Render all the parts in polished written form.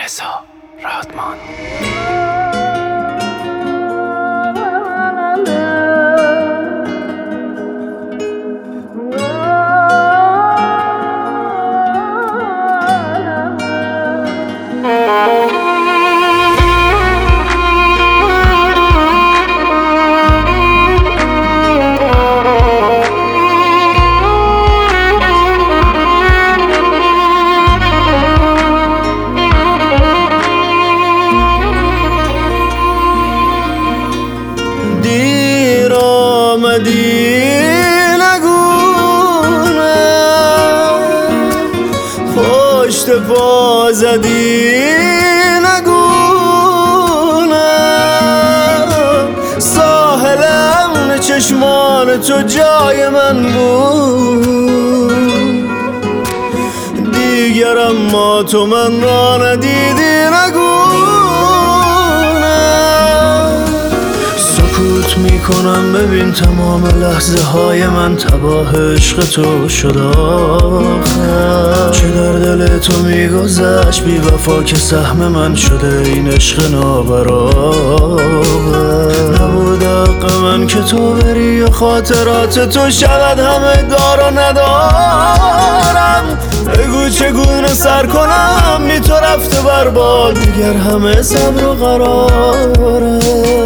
رضا رادمان. دیر آمدی نگونه، پشت پا زدی نگونه، ساحلم چشمان تو جای من بود، دیگر اما تو من را ندیدی نگونه. سکوت میکنم ببین تمام لحظه های من تباه عشق تو شد آخر، چه در دل تو میگذشت بی وفا که سهم من شده این عشق نابرابر. نبود حق من که تو بری و خاطرات تو شود همه دار و ندارم. بگو چگونه سر کنم بی تو رفته برباد، دیگر همه صبر و قراره.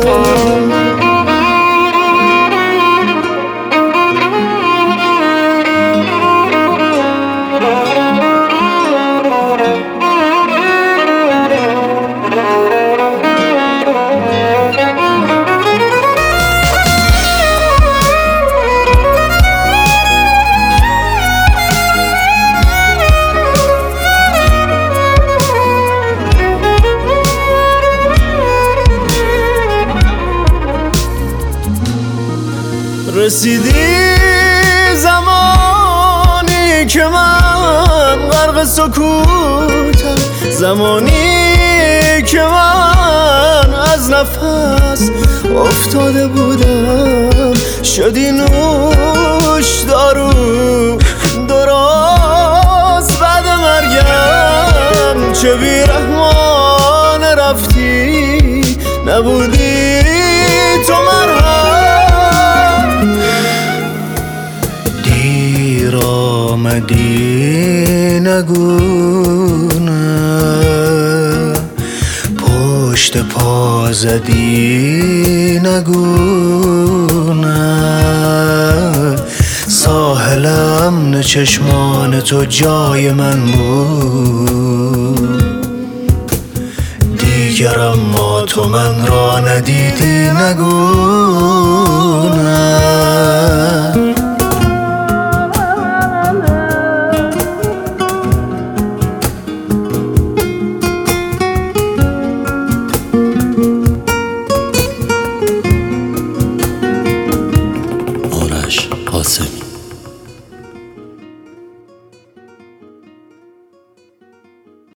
رسیدی زمانی که من غرق سکوتم، زمانی که من از نفس افتاده بودم، شدی نوش دارو درست بعد مرگم. چه بیرحمان رفتی، نبودی تو آمدی نگونه، پشت پا زدی نگونه، ساحلم نه چشمان تو جای من بود، دیگر اما تو من را ندیدی نگونه. قاسمی